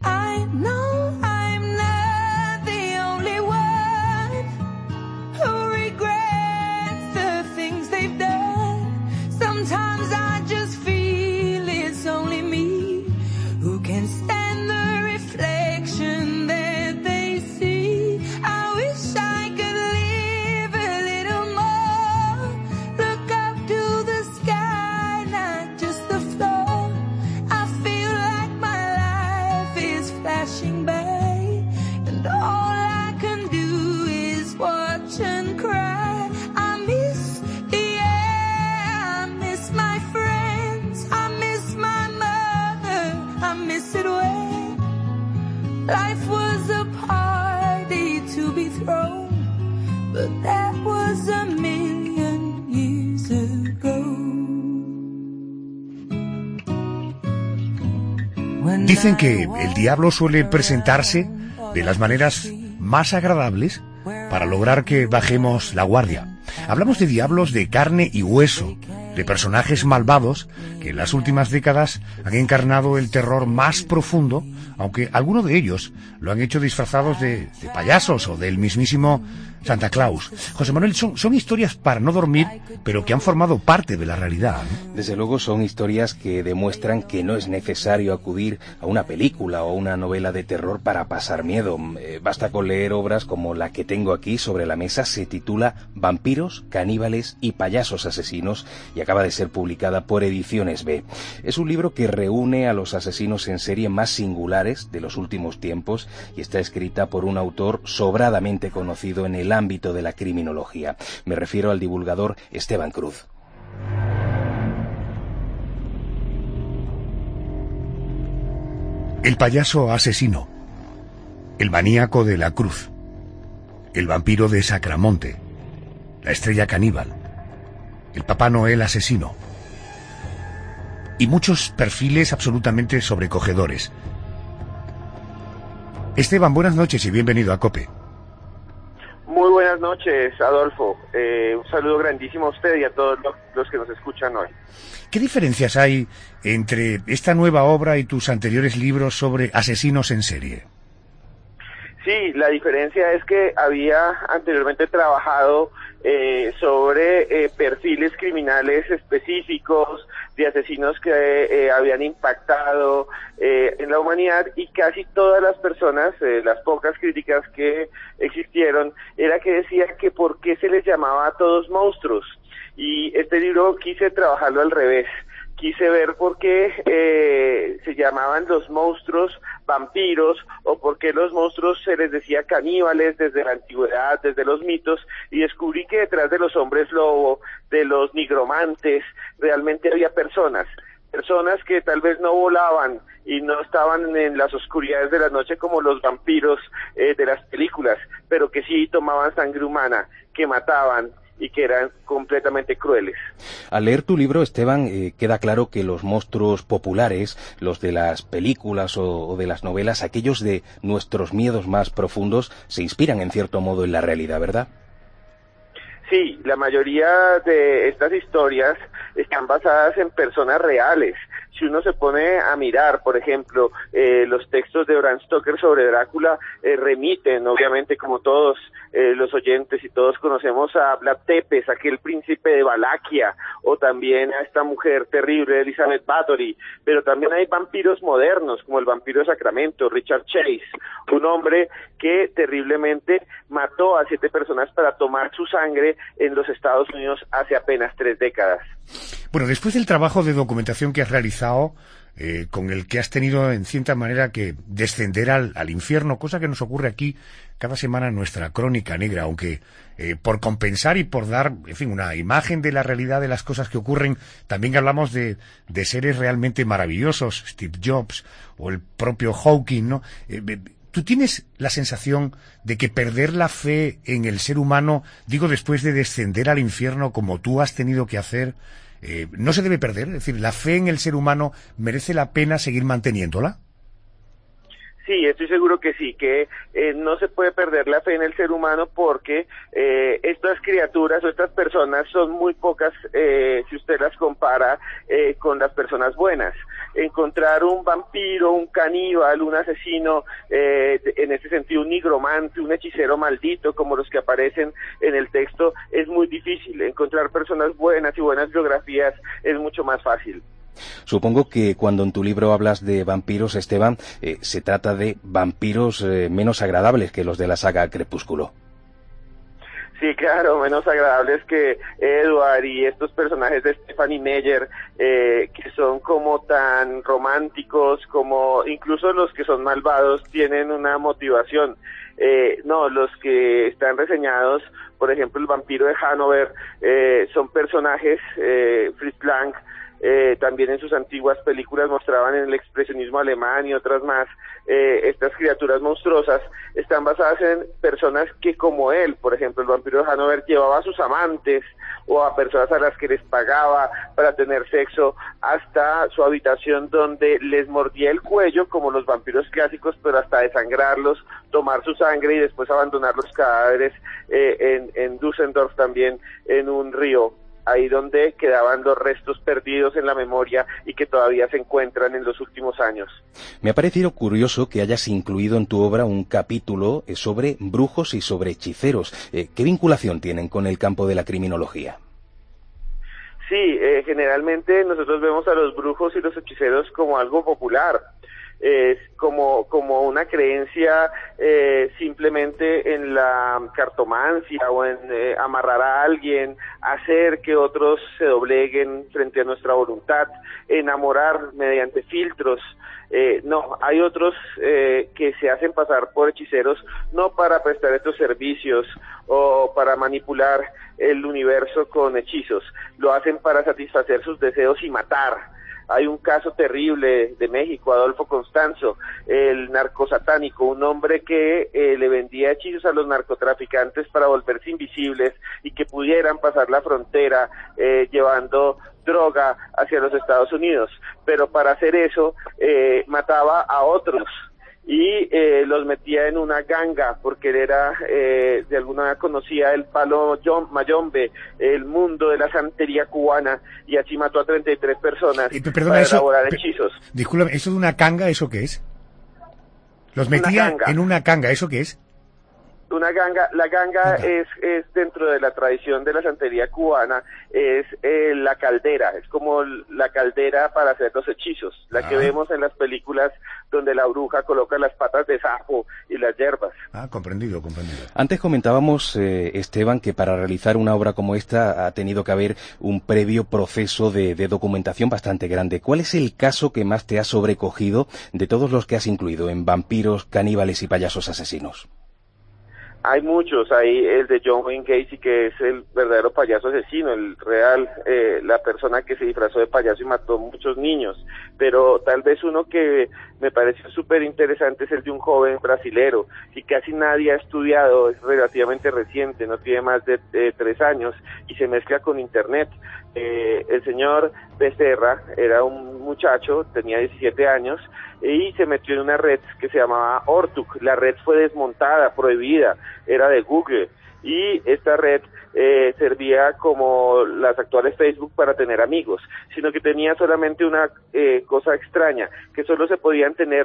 Life was a party to be thrown, but that was a million years ago. Dicen que el diablo suele presentarse de las maneras más agradables para lograr que bajemos la guardia. Hablamos de diablos de carne y hueso, de personajes malvados que en las últimas décadas han encarnado el terror más profundo, aunque algunos de ellos lo han hecho disfrazados de payasos o del mismísimo Santa Claus. José Manuel, son historias para no dormir, pero que han formado parte de la realidad, ¿no? Desde luego son historias que demuestran que no es necesario acudir a una película o una novela de terror para pasar miedo. Basta con leer obras como la que tengo aquí sobre la mesa. Se titula Vampiros, caníbales y payasos asesinos y acaba de ser publicada por Ediciones B. Es un libro que reúne a los asesinos en serie más singulares de los últimos tiempos y está escrita por un autor sobradamente conocido en el ámbito de la criminología. Me refiero al divulgador Esteban Cruz. El payaso asesino, el maníaco de la cruz, el vampiro de Sacramonte, la estrella caníbal, el Papá Noel asesino y muchos perfiles absolutamente sobrecogedores. Esteban, buenas noches y bienvenido a COPE. Muy buenas noches, Adolfo. Un saludo grandísimo a usted y a todos los que nos escuchan hoy. ¿Qué diferencias hay entre esta nueva obra y tus anteriores libros sobre asesinos en serie? Sí, la diferencia es que había anteriormente trabajado sobre perfiles criminales específicos de asesinos que habían impactado en la humanidad, y casi todas las personas, las pocas críticas que existieron, era que decían que por qué se les llamaba a todos monstruos. Y este libro quise trabajarlo al revés. Quise ver por qué se llamaban los monstruos vampiros, o por qué los monstruos se les decía caníbales desde la antigüedad, desde los mitos, y descubrí que detrás de los hombres lobo, de los nigromantes, realmente había personas que tal vez no volaban y no estaban en las oscuridades de la noche como los vampiros de las películas, pero que sí tomaban sangre humana, que mataban y que eran completamente crueles. Al leer tu libro, Esteban, queda claro que los monstruos populares, los de las películas o de las novelas, aquellos de nuestros miedos más profundos, se inspiran en cierto modo en la realidad, ¿verdad? Sí, la mayoría de estas historias están basadas en personas reales. Si uno se pone a mirar, por ejemplo, los textos de Bram Stoker sobre Drácula, remiten, obviamente, como todos los oyentes y todos conocemos, a Vlad Tepes, aquel príncipe de Valaquia, o también a esta mujer terrible, Elizabeth Bathory, pero también hay vampiros modernos, como el vampiro de Sacramento, Richard Chase, un hombre que terriblemente mató a 7 personas para tomar su sangre en los Estados Unidos hace apenas 3 décadas. Bueno, después del trabajo de documentación que has realizado, con el que has tenido en cierta manera que descender al infierno, cosa que nos ocurre aquí cada semana en nuestra crónica negra, aunque por compensar y por dar, en fin, una imagen de la realidad de las cosas que ocurren, también hablamos de seres realmente maravillosos, Steve Jobs o el propio Hawking, ¿no? ¿Tú tienes la sensación de que perder la fe en el ser humano, digo después de descender al infierno como tú has tenido que hacer, no se debe perder? Es decir, ¿la fe en el ser humano merece la pena seguir manteniéndola? Sí, estoy seguro que sí, que no se puede perder la fe en el ser humano, porque estas criaturas o estas personas son muy pocas si usted las compara con las personas buenas. Encontrar un vampiro, un caníbal, un asesino, en ese sentido un nigromante, un hechicero maldito como los que aparecen en el texto, es muy difícil. Encontrar personas buenas y buenas biografías es mucho más fácil. Supongo que cuando en tu libro hablas de vampiros, Esteban, se trata de vampiros menos agradables que los de la saga Crepúsculo. Sí, claro, menos agradables que Edward y estos personajes de Stephanie Meyer, que son como tan románticos, como incluso los que son malvados tienen una motivación. No, los que están reseñados, por ejemplo, el vampiro de Hanover, son personajes, Fritz Lang, también en sus antiguas películas mostraban en el expresionismo alemán y otras más, estas criaturas monstruosas están basadas en personas que, como él, por ejemplo, el vampiro de Hanover, llevaba a sus amantes o a personas a las que les pagaba para tener sexo hasta su habitación, donde les mordía el cuello como los vampiros clásicos, pero hasta desangrarlos, tomar su sangre y después abandonar los cadáveres en Düsseldorf, también en un río, ahí donde quedaban los restos perdidos en la memoria y que todavía se encuentran en los últimos años. Me ha parecido curioso que hayas incluido en tu obra un capítulo sobre brujos y sobre hechiceros. ¿Qué vinculación tienen con el campo de la criminología? Sí, generalmente nosotros vemos a los brujos y los hechiceros como algo popular. Como una creencia simplemente en la cartomancia o en amarrar a alguien, hacer que otros se dobleguen frente a nuestra voluntad, enamorar mediante filtros. No, hay otros que se hacen pasar por hechiceros no para prestar estos servicios o para manipular el universo con hechizos, lo hacen para satisfacer sus deseos y matar. Hay un caso terrible de México, Adolfo Constanzo, el narcosatánico, un hombre que le vendía hechizos a los narcotraficantes para volverse invisibles y que pudieran pasar la frontera llevando droga hacia los Estados Unidos. Pero para hacer eso mataba a otros y los metía en una ganga, porque él era, de alguna manera conocía el palo mayombe, el mundo de la santería cubana, y así mató a 33 personas para elaborar hechizos. Discúlpame, ¿eso de una canga, eso qué es? Los metía en una canga, ¿eso qué es? Una ganga, la ganga es dentro de la tradición de la santería cubana, es la caldera, es como la caldera para hacer los hechizos, la que vemos en las películas donde la bruja coloca las patas de sapo y las hierbas. Comprendido. Antes comentábamos, Esteban, que para realizar una obra como esta ha tenido que haber un previo proceso de documentación bastante grande. ¿Cuál es el caso que más te ha sobrecogido de todos los que has incluido en Vampiros, Caníbales y Payasos Asesinos? Hay muchos, hay el de John Wayne Gacy, que es el verdadero payaso asesino, el real, la persona que se disfrazó de payaso y mató muchos niños, pero tal vez uno que me pareció súper interesante es el de un joven brasilero, que casi nadie ha estudiado, es relativamente reciente, no tiene más de 3 años, y se mezcla con internet. El señor Becerra era un muchacho, tenía 17 años, y se metió en una red que se llamaba Ortuk. La red fue desmontada, prohibida, era de Google, y esta red servía como las actuales Facebook para tener amigos, sino que tenía solamente una cosa extraña, que solo se podían tener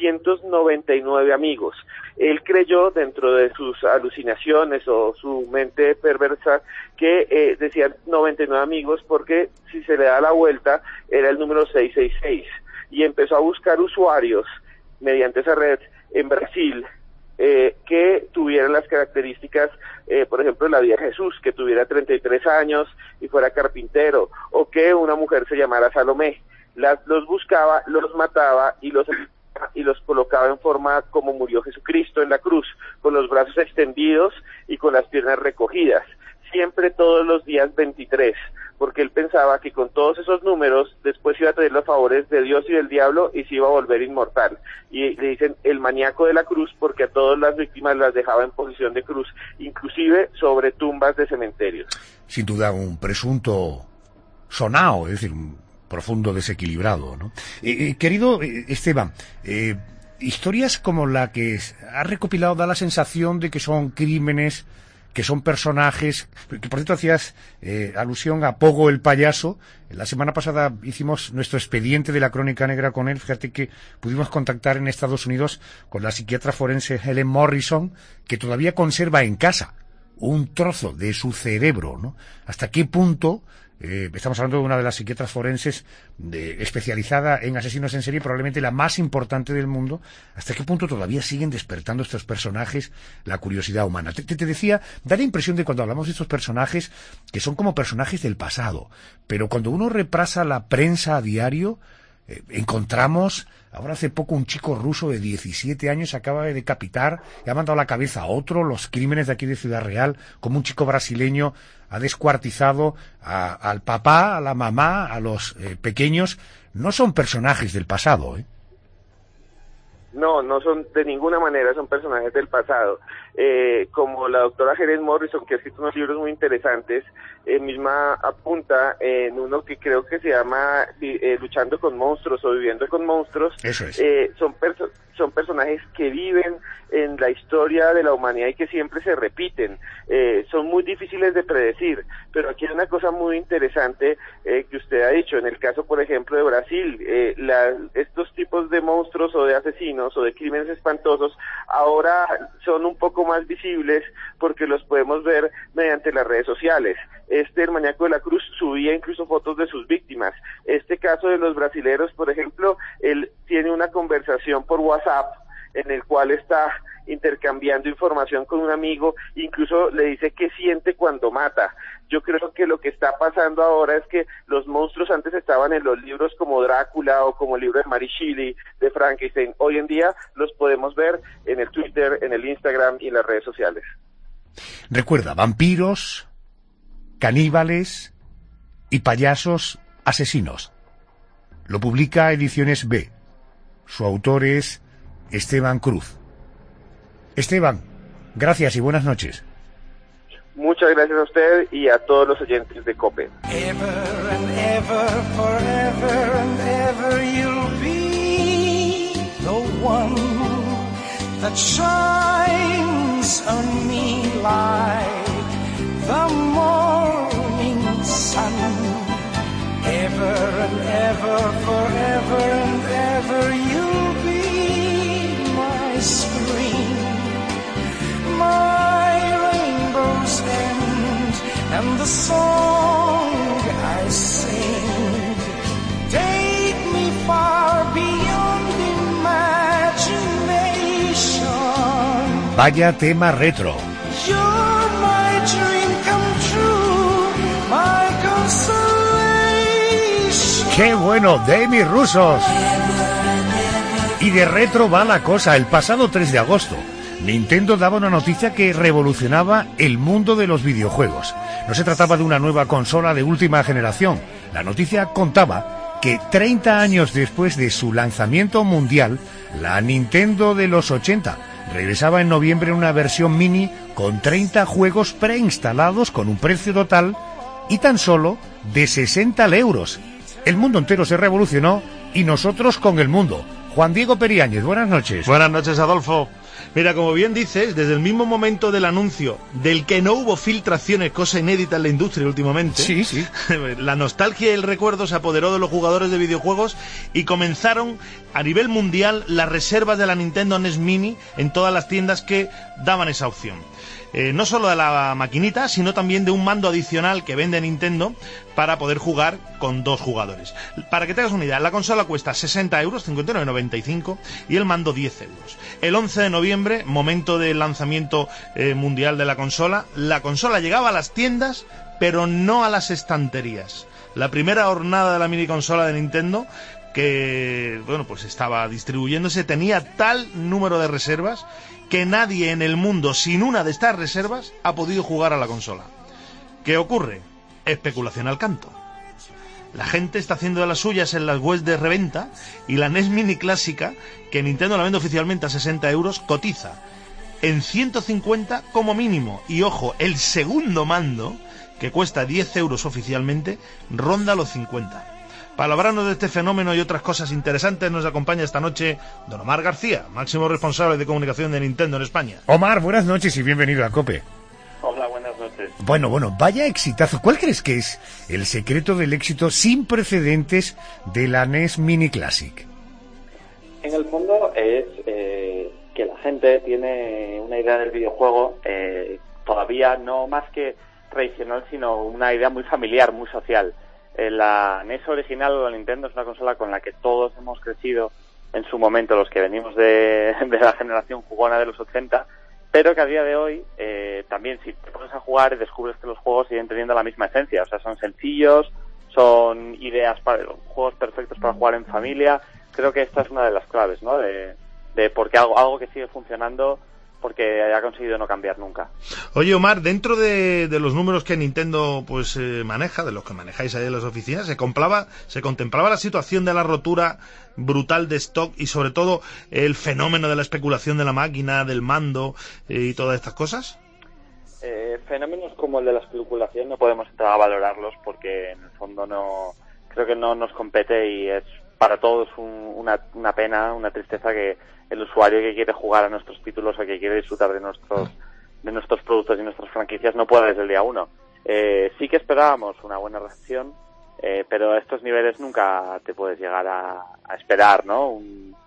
999 amigos. Él creyó, dentro de sus alucinaciones o su mente perversa, que decían 99 amigos porque si se le da la vuelta era el número 666, y empezó a buscar usuarios mediante esa red en Brasil que tuvieran las características, por ejemplo, la vida de Jesús, que tuviera 33 años y fuera carpintero, o que una mujer se llamara Salomé. Los buscaba, los mataba y los colocaba en forma como murió Jesucristo en la cruz, con los brazos extendidos y con las piernas recogidas, siempre todos los días 23, porque él pensaba que con todos esos números después iba a tener los favores de Dios y del diablo y se iba a volver inmortal. Y le dicen el maníaco de la cruz porque a todas las víctimas las dejaba en posición de cruz, inclusive sobre tumbas de cementerios. Sin duda un presunto sonao, es decir, un profundo desequilibrado, ¿no? Querido Esteban, historias como la que has recopilado da la sensación de que son crímenes, que son personajes, que por cierto hacías alusión a Pogo el payaso. La semana pasada hicimos nuestro expediente de la Crónica Negra con él. Fíjate que pudimos contactar en Estados Unidos con la psiquiatra forense Helen Morrison, que todavía conserva en casa un trozo de su cerebro, ¿no? ¿Hasta qué punto? Estamos hablando de una de las psiquiatras forenses especializada en asesinos en serie, probablemente la más importante del mundo. ¿Hasta qué punto todavía siguen despertando estos personajes la curiosidad humana? Te decía, da la impresión de cuando hablamos de estos personajes que son como personajes del pasado, pero cuando uno repasa la prensa a diario, encontramos, ahora hace poco un chico ruso de 17 años acaba de decapitar y ha mandado la cabeza a otro, los crímenes de aquí de Ciudad Real, como un chico brasileño ha descuartizado al papá, a la mamá, a los pequeños. No son personajes del pasado, ¿eh? No son de ninguna manera, son personajes del pasado. Como la doctora Helen Morrison, que ha escrito unos libros muy interesantes, misma apunta en uno que creo que se llama Luchando con monstruos o Viviendo con monstruos. Eso es. Son personajes que viven en la historia de la humanidad y que siempre se repiten. Son muy difíciles de predecir, pero aquí hay una cosa muy interesante que usted ha dicho. En el caso, por ejemplo, de Brasil, estos tipos de monstruos o de asesinos o de crímenes espantosos ahora son un poco más visibles porque los podemos ver mediante las redes sociales. El maníaco de la cruz subía incluso fotos de sus víctimas. Este caso de los brasileros, por ejemplo, él tiene una conversación por WhatsApp en el cual está intercambiando información con un amigo, incluso le dice qué siente cuando mata. Yo creo que lo que está pasando ahora es que los monstruos antes estaban en los libros como Drácula o como el libro de Mary Shelley, de Frankenstein. Hoy en día los podemos ver en el Twitter, en el Instagram y en las redes sociales. Recuerda, Vampiros, Caníbales y Payasos Asesinos. Lo publica Ediciones B. Su autor es Esteban Cruz. Esteban, gracias y buenas noches. Muchas gracias a usted y a todos los oyentes de COPE. Ever and ever, forever and ever, you'll be the one that shines on me like the morning sun. Ever and ever, forever and ever, you'll be my spring, my rainbow's end, and the song I sing. Take me far beyond imagination. Vaya tema retro. You're my dream come true, my consolation. ¡Qué bueno! ¡Demi Rusos! Y de retro va la cosa. El pasado 3 de agosto, Nintendo daba una noticia que revolucionaba el mundo de los videojuegos. No se trataba de una nueva consola de última generación. La noticia contaba que 30 años después de su lanzamiento mundial, la Nintendo de los 80 regresaba en noviembre en una versión mini con 30 juegos preinstalados con un precio total y tan solo de 60 euros. El mundo entero se revolucionó y nosotros con el mundo. Juan Diego Periáñez, buenas noches. Buenas noches, Adolfo. Mira, como bien dices, desde el mismo momento del anuncio, del que no hubo filtraciones, cosa inédita en la industria últimamente, sí. La nostalgia y el recuerdo se apoderó de los jugadores de videojuegos y comenzaron a nivel mundial las reservas de la Nintendo NES Mini en todas las tiendas que daban esa opción. No solo de la maquinita, sino también de un mando adicional que vende Nintendo para poder jugar con 2 jugadores. Para que te hagas una idea, la consola cuesta 60 euros, 59,95, y el mando 10 euros. El 11 de noviembre, momento del lanzamiento mundial de la consola llegaba a las tiendas, pero no a las estanterías. La primera hornada de la mini consola de Nintendo, que pues estaba distribuyéndose, tenía tal número de reservas que nadie en el mundo sin una de estas reservas ha podido jugar a la consola. ¿Qué ocurre? Especulación al canto. La gente está haciendo de las suyas en las webs de reventa y la NES Mini clásica, que Nintendo la vende oficialmente a 60 euros, cotiza en 150 como mínimo. Y ojo, el segundo mando, que cuesta 10 euros oficialmente, ronda los 50. Para hablarnos de este fenómeno y otras cosas interesantes nos acompaña esta noche don Omar García, máximo responsable de comunicación de Nintendo en España. Omar, buenas noches y bienvenido a COPE. Hola, buenas noches. Bueno, vaya exitazo. ¿Cuál crees que es el secreto del éxito sin precedentes de la NES Mini Classic? En el fondo es que la gente tiene una idea del videojuego todavía no más que tradicional, sino una idea muy familiar, muy social. La NES original o la Nintendo es una consola con la que todos hemos crecido en su momento, los que venimos de la generación jugona de los 80, pero que a día de hoy también si te pones a jugar descubres que los juegos siguen teniendo la misma esencia, o sea, son sencillos, son ideas juegos perfectos para jugar en familia. Creo que esta es una de las claves, ¿no? De porque algo que sigue funcionando porque ha conseguido no cambiar nunca. Oye, Omar, dentro de los números que Nintendo maneja, de los que manejáis ahí en las oficinas, se contemplaba la situación de la rotura brutal de stock y sobre todo el fenómeno de la especulación de la máquina, del mando y todas estas cosas. Fenómenos como el de la especulación no podemos entrar a valorarlos porque en el fondo creo que no nos compete y es para todos una pena, una tristeza que el usuario que quiere jugar a nuestros títulos o que quiere disfrutar de nuestros productos y nuestras franquicias no pueda desde el día 1. Sí que esperábamos una buena reacción, pero a estos niveles nunca te puedes llegar a esperar, ¿no?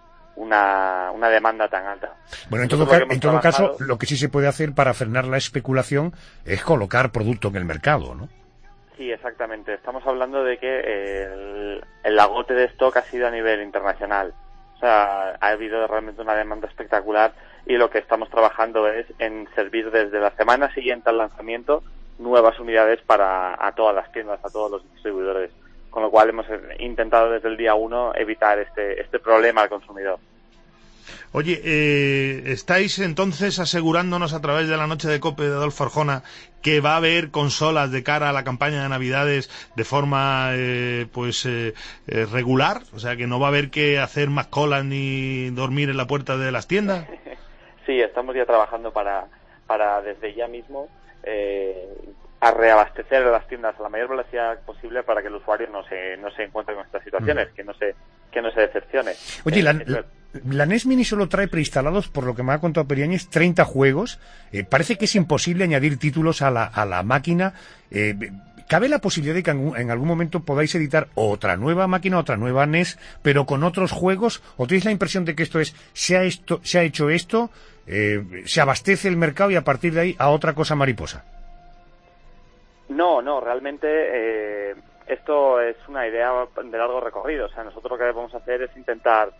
Una demanda tan alta. Bueno, en todo caso, lo que sí se puede hacer para frenar la especulación es colocar producto en el mercado, ¿no? Sí, exactamente. Estamos hablando de que el agote de stock ha sido a nivel internacional. O sea, ha habido realmente una demanda espectacular y lo que estamos trabajando es en servir desde la semana siguiente al lanzamiento nuevas unidades a todas las tiendas, a todos los distribuidores. Con lo cual hemos intentado desde el día 1 evitar este problema al consumidor. Oye, estáis entonces asegurándonos a través de la noche de COPE de Adolfo Arjona que va a haber consolas de cara a la campaña de Navidades de forma regular, o sea que no va a haber que hacer más colas ni dormir en la puerta de las tiendas. Sí, estamos ya trabajando para desde ya mismo a reabastecer las tiendas a la mayor velocidad posible para que el usuario no se encuentre con estas situaciones, que no se decepcione. Oye, la NES Mini solo trae preinstalados, por lo que me ha contado Periáñez, 30 juegos. Parece que es imposible añadir títulos a la máquina. ¿Cabe la posibilidad de que en algún momento podáis editar otra nueva máquina, otra nueva NES, pero con otros juegos? ¿O tenéis la impresión de que se ha hecho esto, se abastece el mercado y a partir de ahí a otra cosa mariposa? No, realmente esto es una idea de largo recorrido. O sea, nosotros lo que vamos a hacer es intentar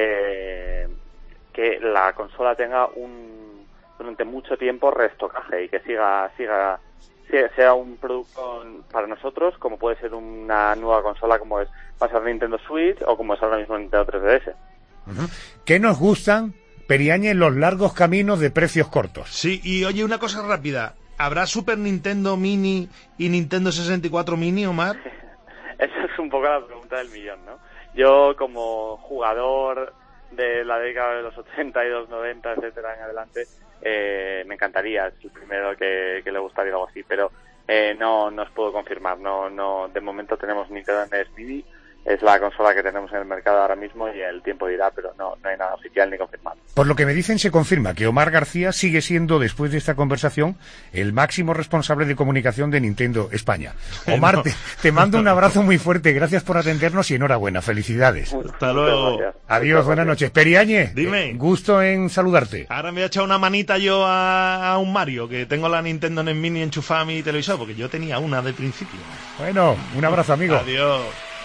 que la consola tenga durante mucho tiempo reestocaje y que sea un producto para nosotros, como puede ser una nueva consola como va a ser Nintendo Switch o como es ahora mismo Nintendo 3DS. ¿Qué nos gustan, Periáñez, los largos caminos de precios cortos? Sí, y oye, una cosa rápida. ¿Habrá Super Nintendo Mini y Nintendo 64 Mini, Omar? Esa es un poco la pregunta del millón, ¿no? Yo, como jugador de la década de los 80 y los 90, etcétera, en adelante, me encantaría. Es el primero que le gustaría algo así, pero no os puedo confirmar. No, de momento tenemos Nintendo NES Mini, es la consola que tenemos en el mercado ahora mismo y el tiempo dirá, pero no hay nada oficial ni confirmado. Por lo que me dicen, se confirma que Omar García sigue siendo, después de esta conversación, el máximo responsable de comunicación de Nintendo España. Omar, te mando un abrazo muy fuerte, gracias por atendernos y enhorabuena, felicidades. Hasta luego. Adiós, buenas noches. Periáñez, dime. Gusto en saludarte. Ahora me voy a echar una manita yo a un Mario, que tengo la Nintendo NES Mini enchufada a mi televisor, porque yo tenía una de principio. Bueno, un abrazo, amigo. Adiós.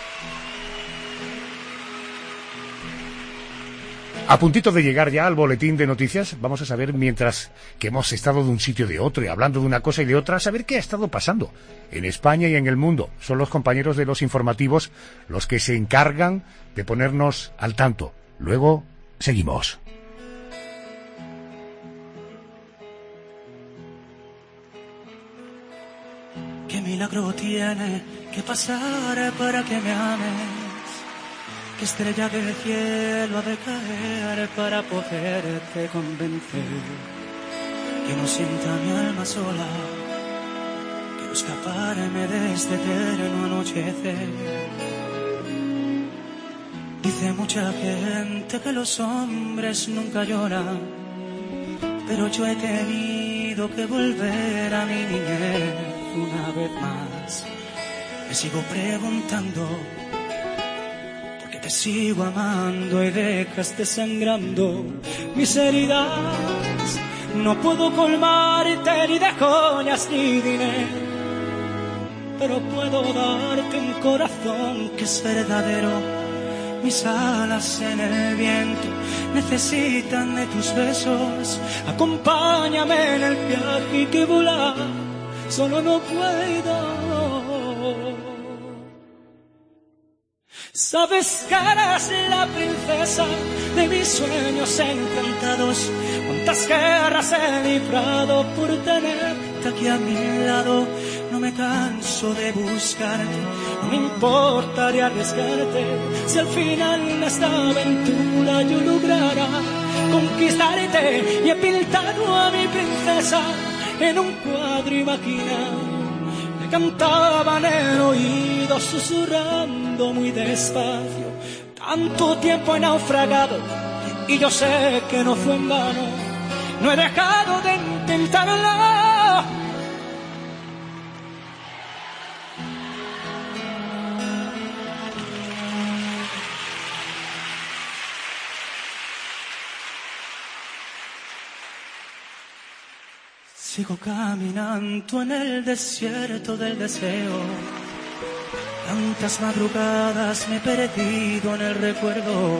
A puntito de llegar ya al boletín de noticias, vamos a saber, mientras que hemos estado de un sitio y de otro y hablando de una cosa y de otra, saber qué ha estado pasando en España y en el mundo. Son los compañeros de los informativos los que se encargan de ponernos al tanto. Luego, seguimos. ¿Qué milagro tiene que pasar para que me ames? ¿Qué estrella del cielo ha de caer para poderte convencer? Que no sienta mi alma sola, que busca escaparme de este eterno anochecer. Dice mucha gente que los hombres nunca lloran, pero yo he tenido que volver a mi niñez una vez más. Me sigo preguntando te sigo amando y dejas desangrando mis heridas. No puedo colmarte ni de joyas ni dinero, pero puedo darte un corazón que es verdadero. Mis alas en el viento necesitan de tus besos. Acompáñame en el viaje y que volar solo no puedo. Sabes que eres la princesa de mis sueños encantados. Cuántas guerras he librado por tenerte aquí a mi lado. No me canso de buscarte, no me importaría arriesgarte. Si al final de esta aventura yo lograra conquistarte. Y he pintado a mi princesa en un cuadro imaginado. Me cantaban en el oído susurrando muy despacio. Tanto tiempo he naufragado y yo sé que no fue en vano. No he dejado de intentarlo. Sigo caminando en el desierto del deseo. Tantas madrugadas me he perdido en el recuerdo.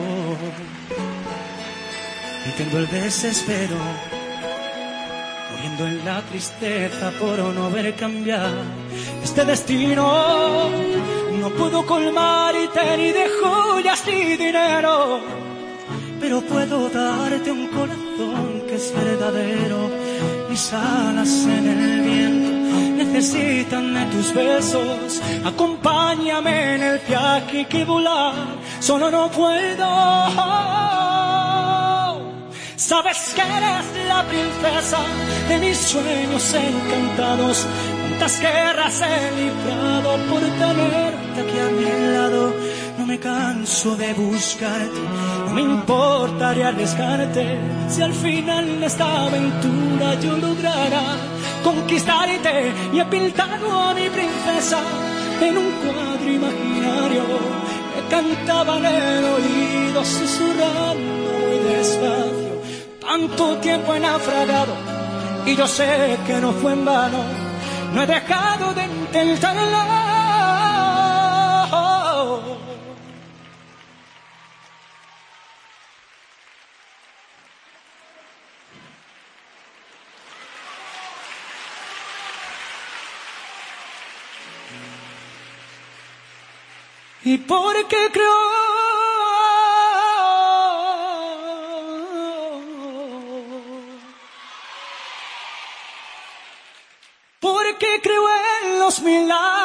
Y tengo el desespero, muriendo en la tristeza por no ver cambiar este destino. No puedo colmarte ni de joyas ni dinero, pero puedo darte corazón que es verdadero. Mis alas en el viento necesitan de tus besos. Acompáñame en el viaje que volar solo no puedo. Sabes que eres la princesa de mis sueños encantados. Cuántas guerras he librado por tenerte aquí a mi lado. No me canso de buscarte, no me importaría arriesgarte. Si al final de esta aventura yo lograra conquistarte. Y he pintado a mi princesa en un cuadro imaginario. Me cantaba en el oído susurrando muy despacio. Tanto tiempo he naufragado y yo sé que no fue en vano. No he dejado de intentarlo. Y porque creo en los milagros